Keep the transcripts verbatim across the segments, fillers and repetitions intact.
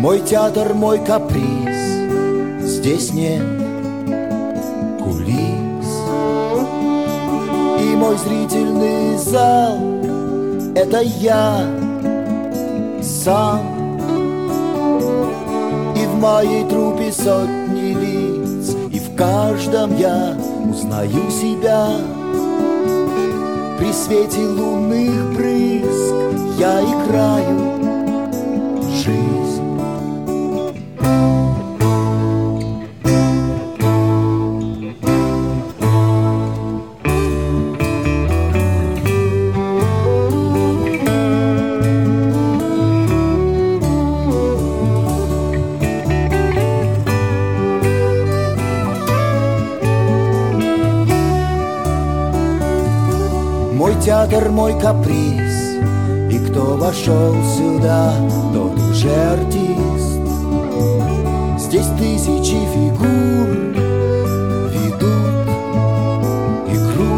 Мой театр, мой каприз, здесь нет кулис. И мой зрительный зал — это я сам. И в моей труппе сотни лиц, и в каждом я узнаю себя. При свете лунных брызг я играю жизнь. Мой театр, мой каприз, и кто вошел сюда, тот уже артист. Здесь тысячи фигур ведут игру.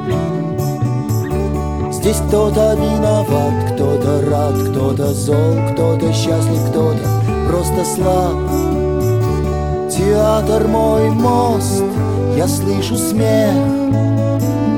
Здесь кто-то виноват, кто-то рад, кто-то зол, кто-то счастлив, кто-то просто слаб. Театр мой мост, я слышу смех